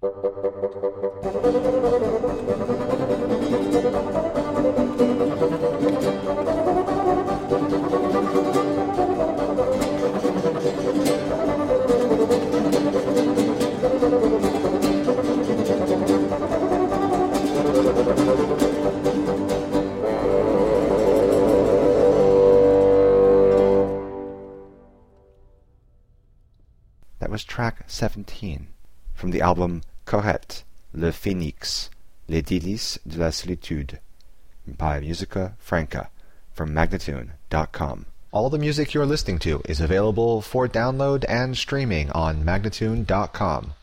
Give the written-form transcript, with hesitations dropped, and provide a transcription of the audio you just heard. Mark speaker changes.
Speaker 1: That was track 17 from the album Correct, Le Phénix, Les Délices de la Solitude by Musica Franca from Magnatune.com. All the music you're listening to is available for download and streaming on Magnatune.com.